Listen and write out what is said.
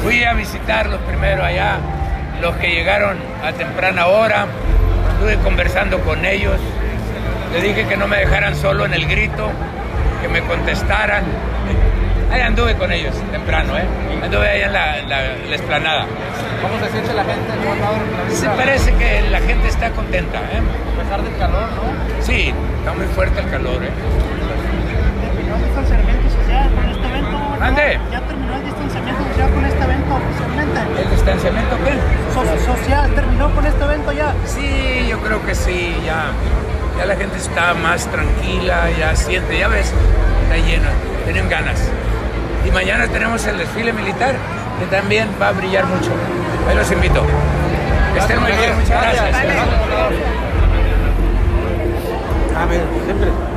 Fui a visitarlos primero allá, los que llegaron a temprana hora, estuve conversando con ellos, les dije que no me dejaran solo en el grito, que me contestaran. Ahí anduve con ellos temprano, anduve ahí en la explanada. ¿Cómo se siente la gente, gobernador? Se parece que la gente está contenta, A pesar del calor, ¿no? Sí, está muy fuerte el calor, ¿Terminó el distanciamiento social con este evento? ¿Ande? ¿Ya terminó el distanciamiento social con este evento oficialmente? ¿El distanciamiento qué? ¿Social terminó con este evento ya? Sí, yo creo que sí, ya la gente está más tranquila, ya siente, ya ves, está lleno, tienen ganas. Y mañana tenemos el desfile militar, que también va a brillar mucho. Ahí los invito. Que estén muy bien, muchas gracias. A ver, siempre.